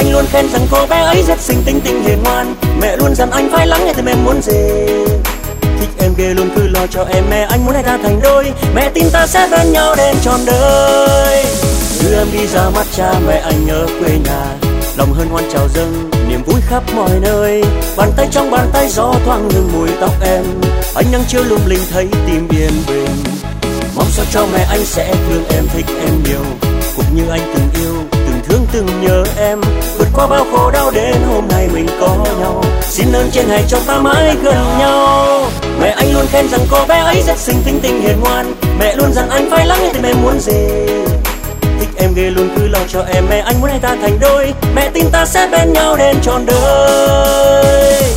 anh luôn khen rằng cô bé ấy rất xinh, tính tình hiền ngoan. Mẹ luôn dặn anh phải lắng nghe tìm em muốn gì. Thích em ghê luôn cứ lo cho em, mẹ anh muốn hai ta thành đôi. Mẹ tin ta sẽ bên nhau đến trọn đời. Đưa em đi ra mắt cha mẹ anh ở quê nhà, lòng hân hoan chào dâng niềm vui khắp mọi nơi. Bàn tay trong bàn tay gió thoáng hương mùi tóc em, ánh nắng chiếu lung linh thấy tim yên bình. Mong sao cho mẹ anh sẽ thương em, thích em nhiều, cũng như anh từng yêu, từng thương từng nhớ em. Vượt qua bao khổ đau đến hôm nay mình có nhau, xin ơn trên ngày cho ta mãi gần nhau. Mẹ anh luôn khen rằng cô bé ấy rất xinh, tính tình hiền ngoan. Mẹ luôn dặn anh phải lắng nghe tìm em muốn gì. Thích em ghê luôn cứ lo cho em, mẹ anh muốn hai ta thành đôi. Mẹ tin ta sẽ bên nhau đến trọn đời.